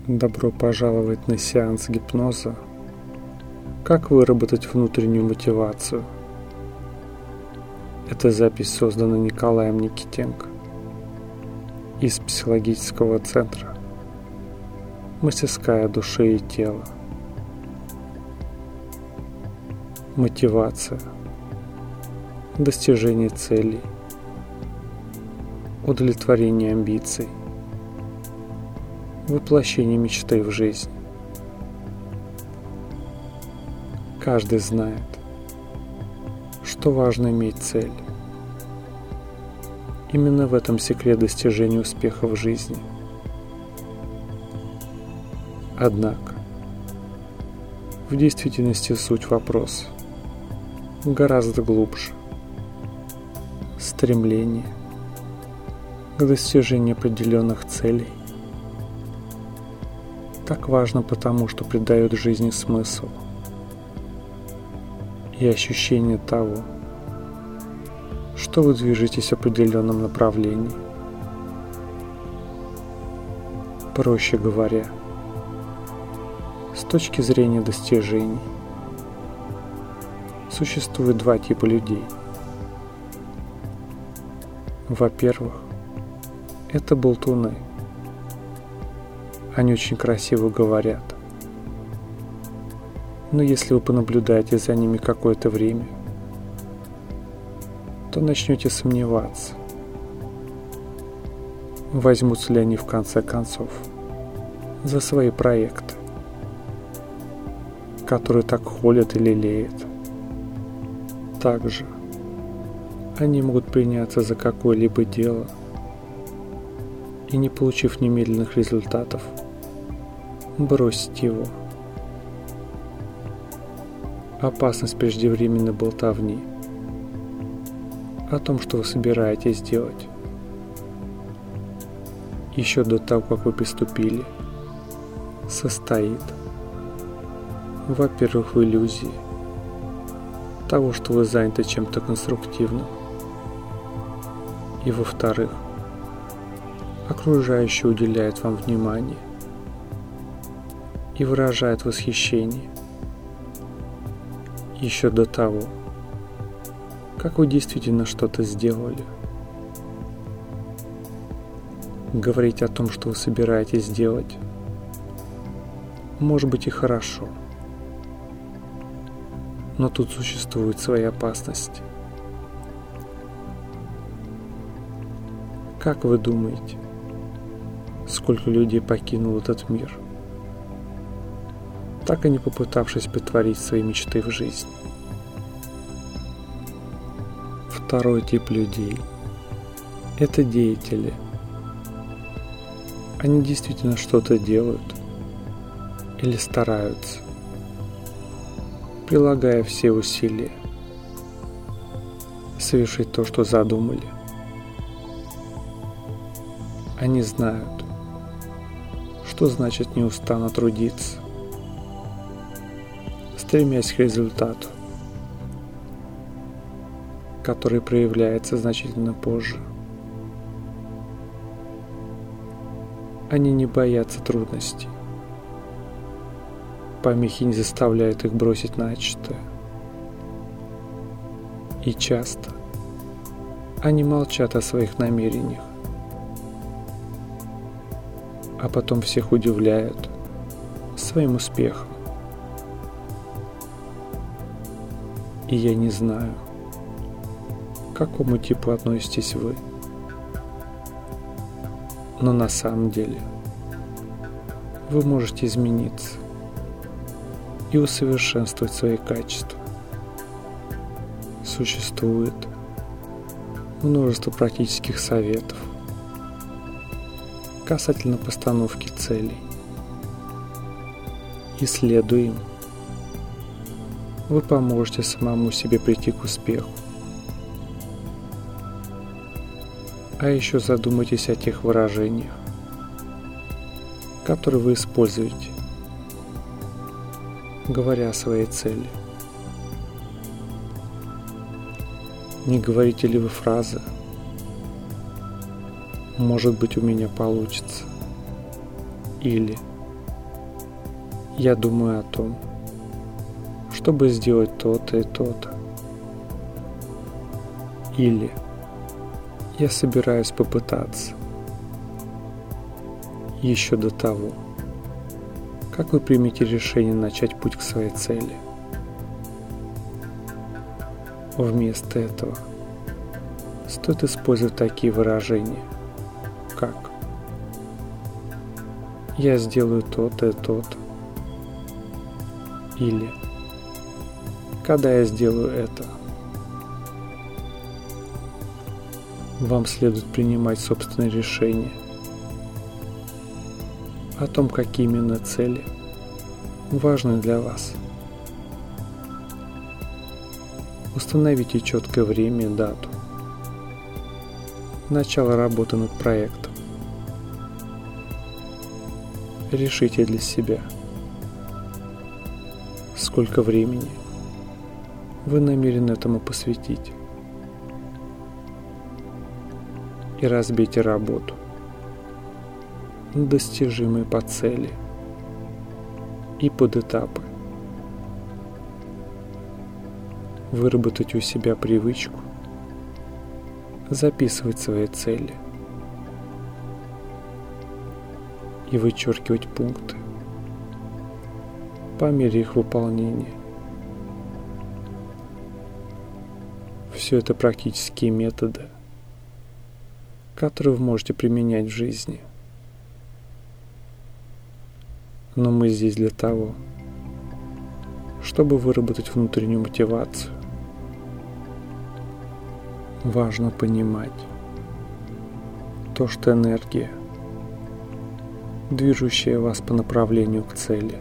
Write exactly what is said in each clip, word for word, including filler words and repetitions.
Добро пожаловать на сеанс гипноза. Как выработать внутреннюю мотивацию? Эта запись создана Николаем Никитенко из психологического центра «Мастерская души и тела». Мотивация, достижение целей, удовлетворение амбиций, воплощение мечты в жизнь. Каждый знает, что важно иметь цель. Именно в этом секрет достижения успеха в жизни. Однако, в действительности суть вопроса гораздо глубже. Стремление к достижению определенных целей так важно потому, что придает жизни смысл и ощущение того, что вы движетесь в определенном направлении. Проще говоря, с точки зрения достижений, существует два типа людей. Во-первых, это болтуны. Они очень красиво говорят. Но если вы понаблюдаете за ними какое-то время, то начнете сомневаться, возьмутся ли они в конце концов за свои проекты, которые так холят и лелеют. Также они могут приняться за какое-либо дело и, не получив немедленных результатов, бросить его. Опасность преждевременной болтовни о том, что вы собираетесь делать еще до того, как вы приступили, состоит, во-первых, в иллюзии того, что вы заняты чем-то конструктивным, и, во-вторых, окружающие уделяют вам внимание и выражает восхищение еще до того, как вы действительно что-то сделали. Говорить о том, что вы собираетесь делать, может быть и хорошо, но тут существуют свои опасности. Как вы думаете, сколько людей покинуло этот мир, так и не попытавшись претворить свои мечты в жизнь? Второй тип людей – это деятели. Они действительно что-то делают или стараются, прилагая все усилия совершить то, что задумали. Они знают, что значит неустанно трудиться, стремясь к результату, который проявляется значительно позже. Они не боятся трудностей. Помехи не заставляют их бросить начатое. И часто они молчат о своих намерениях, а потом всех удивляют своим успехом. И я не знаю, к какому типу относитесь вы, но на самом деле вы можете измениться и усовершенствовать свои качества. Существует множество практических советов касательно постановки целей. И следуя им, вы поможете самому себе прийти к успеху. А еще задумайтесь о тех выражениях, которые вы используете, говоря о своей цели. Не говорите ли вы фразы «может быть, у меня получится» или Я думаю о том, чтобы сделать то-то и то-то. Или я собираюсь попытаться. Еще до того, как вы примете решение начать путь к своей цели. Вместо этого стоит использовать такие выражения, как «я сделаю то-то и то-то» или «когда я сделаю это». Вам следует принимать собственные решения о том, какие именно цели важны для вас. Установите четкое время и дату начала работы над проектом. Решите для себя, сколько времени вы намерены этому посвятить, и разбейте работу на достижимые по цели и под этапы. Выработайте у себя привычку записывать свои цели и вычеркивать пункты по мере их выполнения. Все это практические методы, которые вы можете применять в жизни. Но мы здесь для того, чтобы выработать внутреннюю мотивацию. Важно понимать то, что энергия, движущая вас по направлению к цели,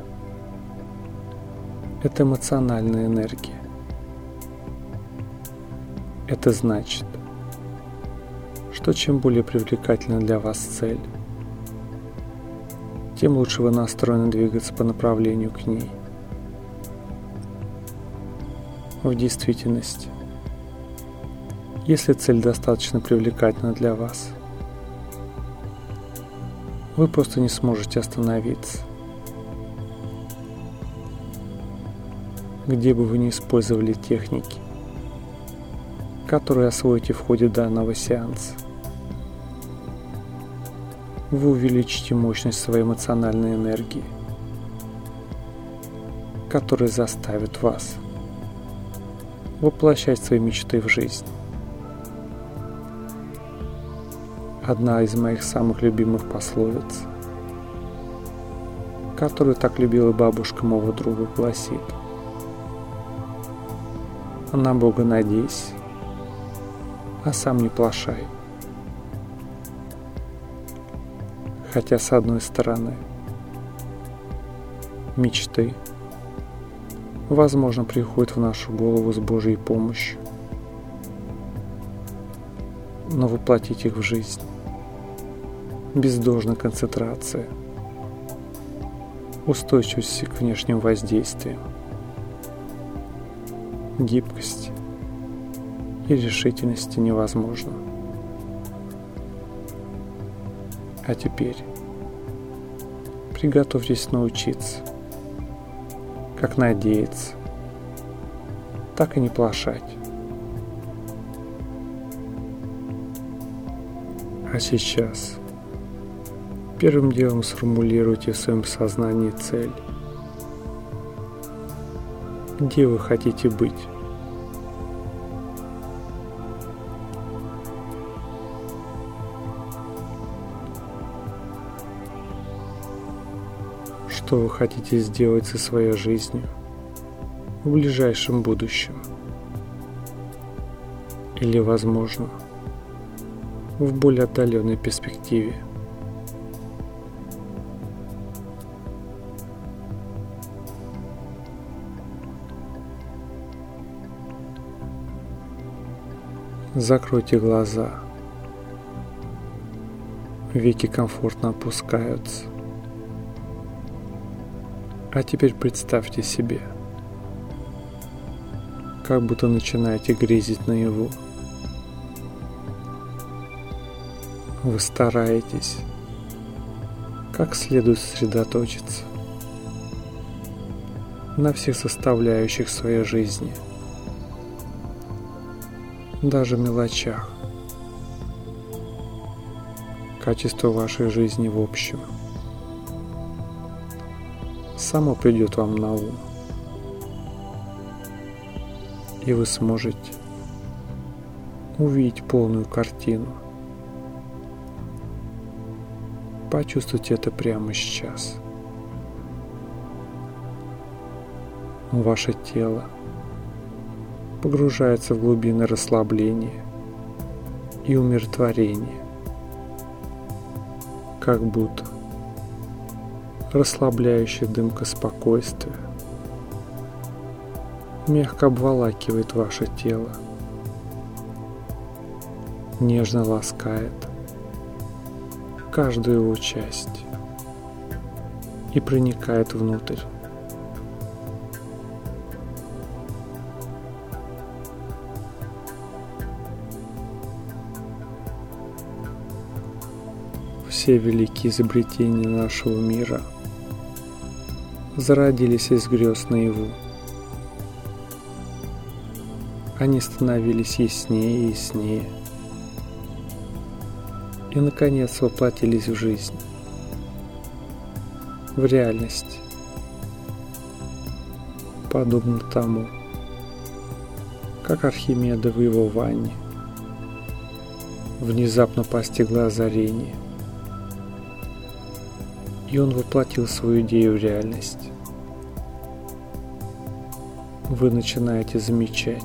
это эмоциональная энергия. Это значит, что чем более привлекательна для вас цель, тем лучше вы настроены двигаться по направлению к ней. В действительности, если цель достаточно привлекательна для вас, вы просто не сможете остановиться. Где бы вы ни использовали техники, которые освоите в ходе данного сеанса, вы увеличите мощность своей эмоциональной энергии, которая заставит вас воплощать свои мечты в жизнь. Одна из моих самых любимых пословиц, которую так любила бабушка моего друга, гласит: «На Бога надейся, а сам не плашай». Хотя, с одной стороны, мечты, возможно, приходят в нашу голову с Божьей помощью, но воплотить их в жизнь без должной концентрации, устойчивости к внешним воздействиям, гибкости и решительности невозможно. А теперь приготовьтесь научиться как надеяться, так и не плашать. А сейчас первым делом сформулируйте в своем сознании цель. Где вы хотите быть? Что вы хотите сделать со своей жизнью в ближайшем будущем? Или, возможно, в более отдаленной перспективе? Закройте глаза. Веки комфортно опускаются. А теперь представьте себе, как будто начинаете грезить наяву. Вы стараетесь как следует сосредоточиться на всех составляющих своей жизни, даже в мелочах, качество вашей жизни в общем само придет вам на ум, и вы сможете увидеть полную картину. Почувствуйте это прямо сейчас. Ваше тело погружается в глубины расслабления и умиротворения, как будто расслабляющая дымка спокойствия мягко обволакивает ваше тело, нежно ласкает каждую его часть и проникает внутрь. Все великие изобретения нашего мира зародились из грез наяву. Они становились яснее и яснее, и, наконец, воплотились в жизнь, в реальность, подобно тому, как Архимеда в его ванне внезапно постигло озарение, и он воплотил свою идею в реальность. Вы начинаете замечать,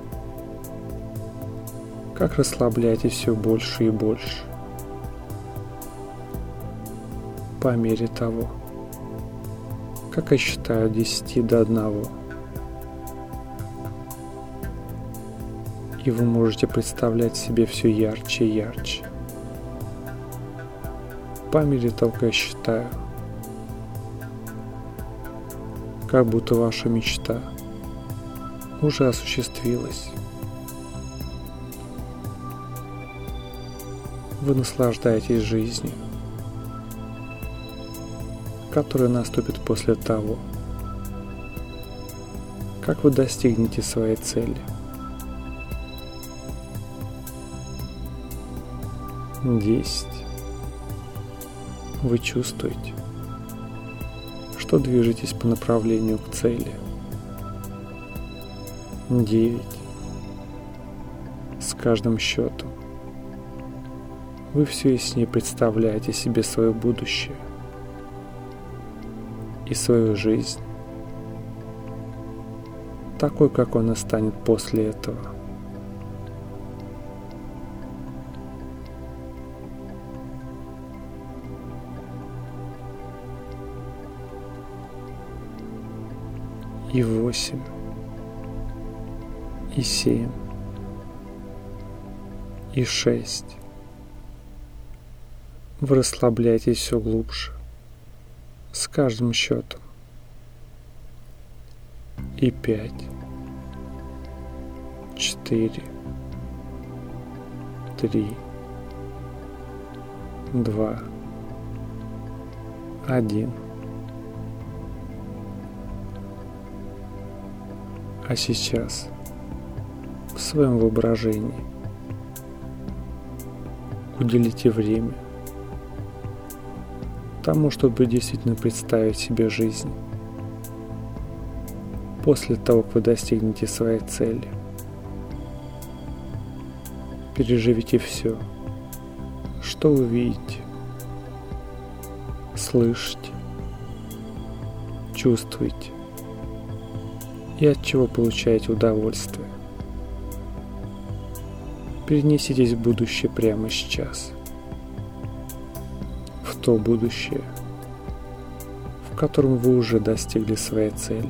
как расслабляетесь все больше и больше, по мере того, как я считаю от десяти до одного. И вы можете представлять себе все ярче и ярче, по мере того, как я считаю, как будто ваша мечта уже осуществилась. Вы наслаждаетесь жизнью, которая наступит после того, как вы достигнете своей цели. Десять. Вы чувствуете, что движетесь по направлению к цели. Девять. С каждым счетом вы все яснее представляете себе свое будущее и свою жизнь, такой, как она станет после этого. И восемь, и семь, и шесть. Вы расслабляетесь все глубже с каждым счетом. И пять, четыре, три, два, один. А сейчас в своем воображении уделите время тому, чтобы действительно представить себе жизнь после того, как вы достигнете своей цели. Переживите все, что вы видите, слышите, чувствуете и от чего получаете удовольствие. Перенеситесь в будущее прямо сейчас. В то будущее, в котором вы уже достигли своей цели.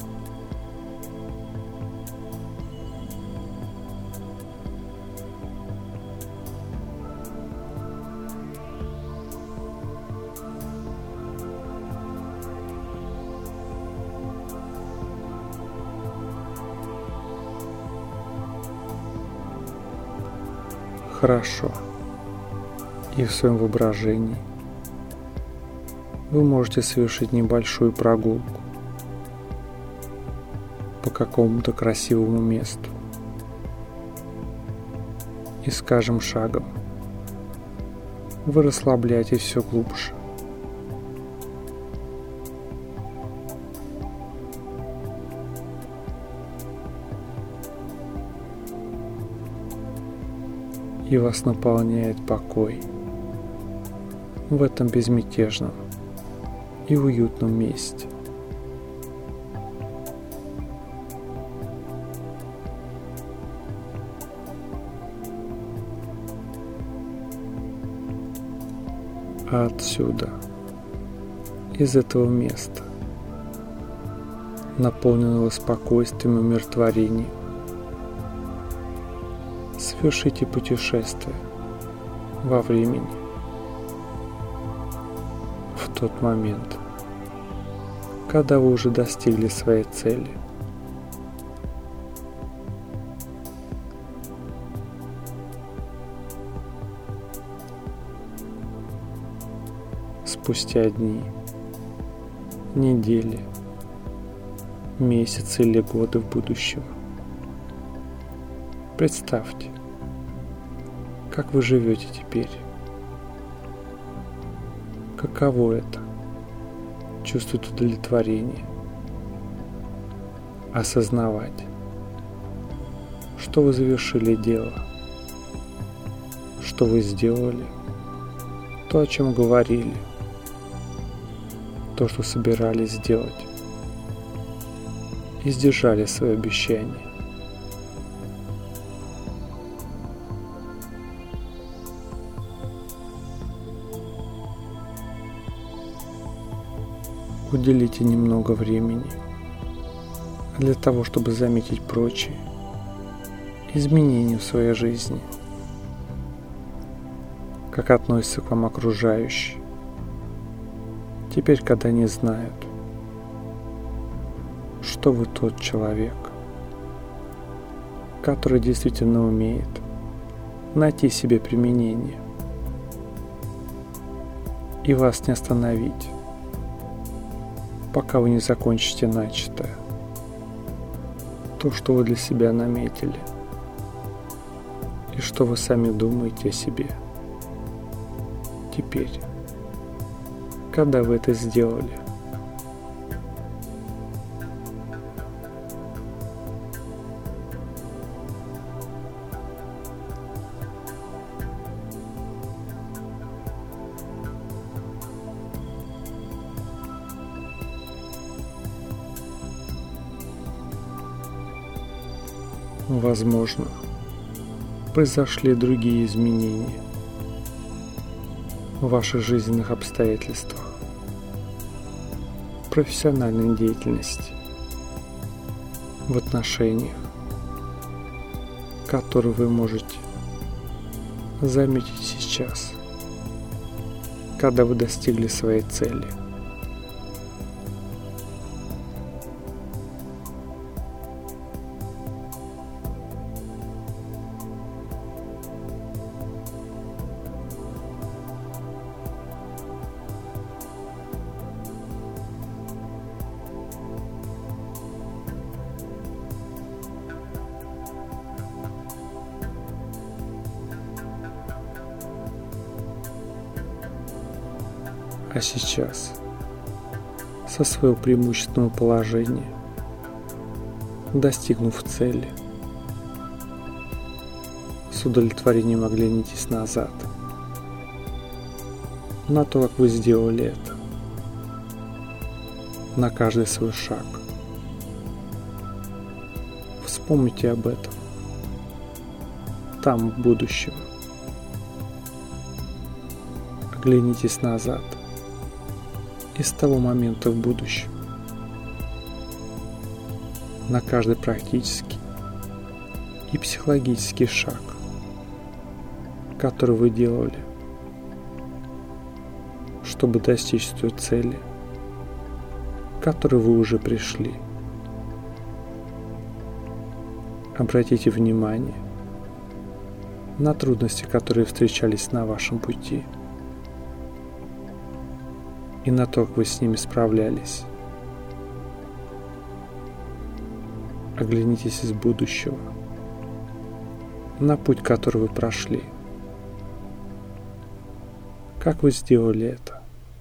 Хорошо. И в своем воображении вы можете совершить небольшую прогулку по какому-то красивому месту. И с каждым шагом вы расслабляетесь все глубже. И вас наполняет покой в этом безмятежном и уютном месте. А отсюда, из этого места, наполненного спокойствием и умиротворением, совершите путешествие во времени в тот момент, когда вы уже достигли своей цели. Спустя дни, недели, месяцы или годы в будущем. Представьте, как вы живете теперь. Каково это? Чувствовать удовлетворение. Осознавать, что вы завершили дело, что вы сделали, то, о чем говорили, то, что собирались сделать, и сдержали свое обещание. Уделите немного времени для того, чтобы заметить прочие изменения в своей жизни, как относятся к вам окружающие, теперь, когда не знают, что вы тот человек, который действительно умеет найти себе применение, и вас не остановить, пока вы не закончите начатое, то, что вы для себя наметили, и что вы сами думаете о себе. Теперь, когда вы это сделали, возможно, произошли другие изменения в ваших жизненных обстоятельствах, в профессиональной деятельности, в отношениях, которые вы можете заметить сейчас, когда вы достигли своей цели. А сейчас, со своего преимущественного положения, достигнув цели, с удовлетворением оглянитесь назад на то, как вы сделали это, на каждый свой шаг. Вспомните об этом там, в будущем. Оглянитесь назад и с того момента в будущем на каждый практический и психологический шаг, который вы делали, чтобы достичь той цели, к которой вы уже пришли. Обратите внимание на трудности, которые встречались на вашем пути, и на то, как вы с ними справлялись. Оглянитесь из будущего на путь, который вы прошли. Как вы сделали это?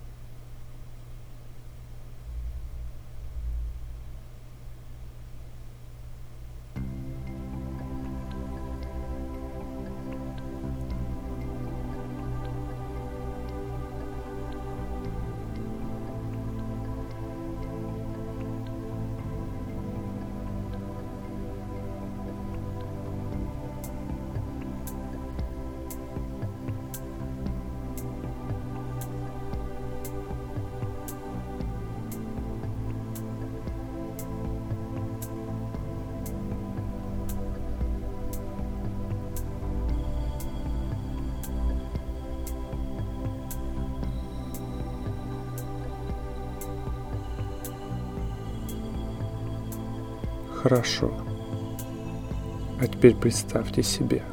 Хорошо. А теперь представьте себе,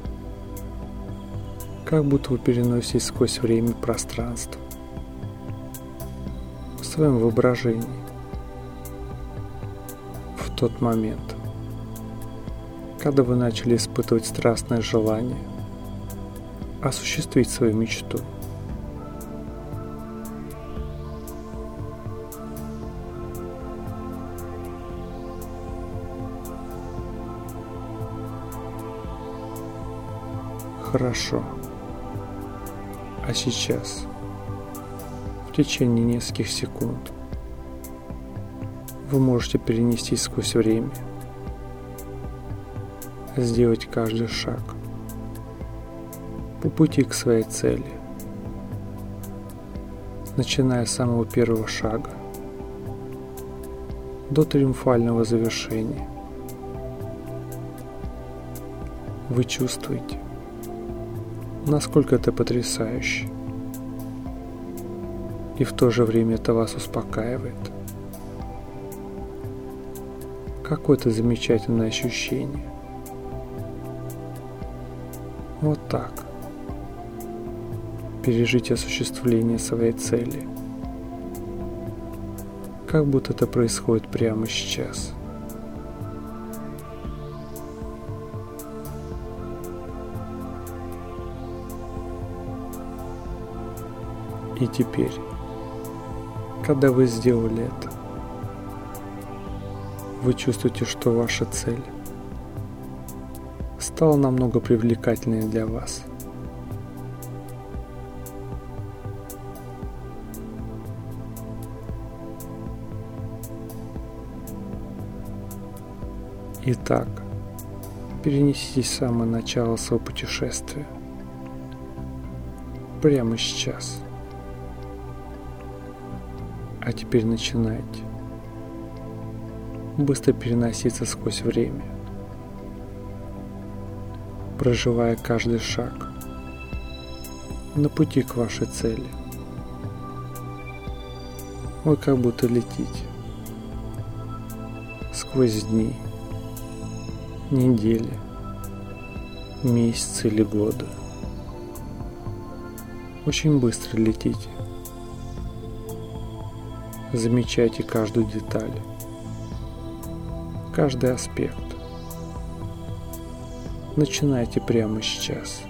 как будто вы переноситесь сквозь время и пространство в своем воображении в тот момент, когда вы начали испытывать страстное желание осуществить свою мечту. Хорошо. А сейчас, в течение нескольких секунд, вы можете перенестись сквозь время, сделать каждый шаг по пути к своей цели, начиная с самого первого шага до триумфального завершения. Вы чувствуете, насколько это потрясающе, и в то же время это вас успокаивает. Какое-то замечательное ощущение. Вот так. Пережить осуществление своей цели, как будто это происходит прямо сейчас. И теперь, когда вы сделали это, вы чувствуете, что ваша цель стала намного привлекательнее для вас. Итак, перенеситесь в самое начало своего путешествия. Прямо сейчас. А теперь начинайте быстро переноситься сквозь время, проживая каждый шаг на пути к вашей цели. Вы как будто летите сквозь дни, недели, месяцы или годы. Очень быстро летите. Замечайте каждую деталь, каждый аспект. Начинайте прямо сейчас.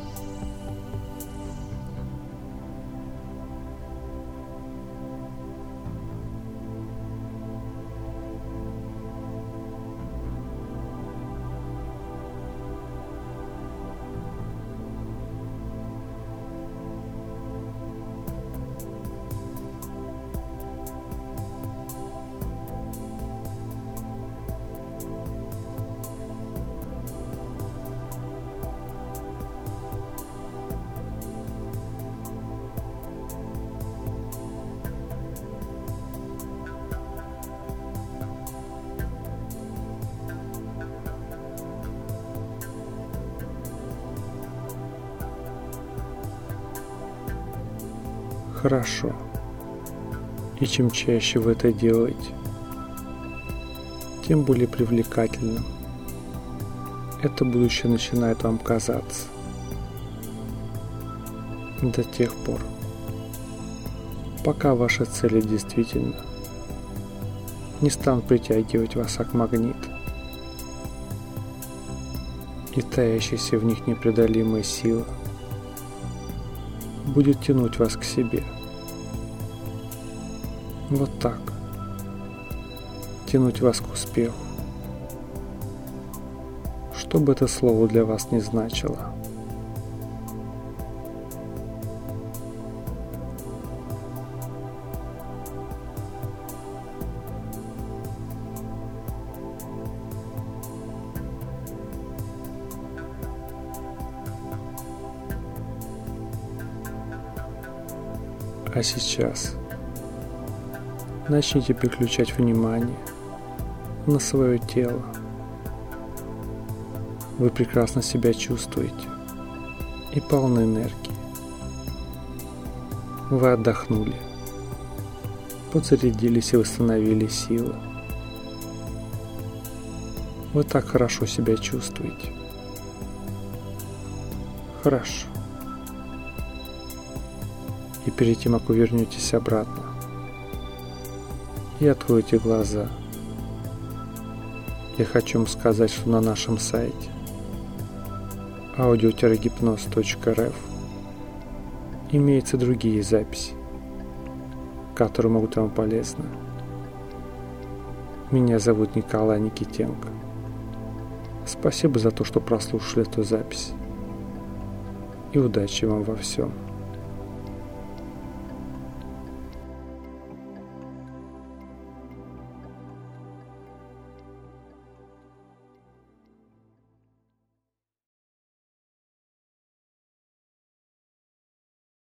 Хорошо. И чем чаще вы это делаете, тем более привлекательным это будущее начинает вам казаться. До тех пор, пока ваши цели действительно не станут притягивать вас как магнит. и таящаяся в них непреодолимая сила будет тянуть вас к себе. Вот так. Тянуть вас к успеху. Что бы это слово для вас ни значило. А сейчас начните переключать внимание на свое тело. Вы прекрасно себя чувствуете и полны энергии. Вы отдохнули, подзарядились и восстановили силу. Вы так хорошо себя чувствуете. Хорошо. И перед тем, как вы вернетесь обратно и откроете глаза, я хочу вам сказать, что на нашем сайте аудио гипноз точка эр эф имеются другие записи, которые могут вам полезны. Меня зовут Николай Никитенко. Спасибо за то, что прослушали эту запись. И удачи вам во всем.